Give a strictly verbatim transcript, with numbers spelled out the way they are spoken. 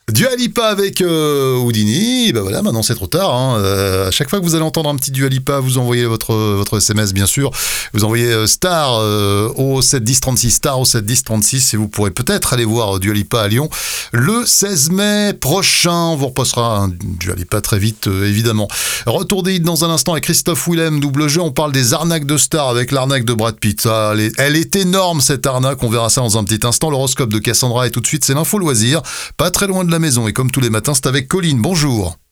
Dua Lipa avec euh, Houdini, ben voilà, maintenant c'est trop tard. Hein. Euh, à chaque fois que vous allez entendre un petit Dua Lipa, vous envoyez votre, votre S M S bien sûr. Vous envoyez euh, star euh, au sept dix trente-six, star au sept dix trente-six et vous pourrez peut-être aller voir Dua Lipa à Lyon le seize mai prochain. On vous repassera un Dua Lipa très vite euh, évidemment. Retour des hits dans un instant avec Christophe Willem, double jeu. On parle des arnaques de stars avec l'arnaque de Brad Pitt. Ça, elle, est, elle est énorme cette arnaque, on verra ça dans un petit instant. L'horoscope de Cassandra et tout de suite c'est l'info loisir. Pas très loin de la maison et comme tous les matins c'est avec Colline, bonjour.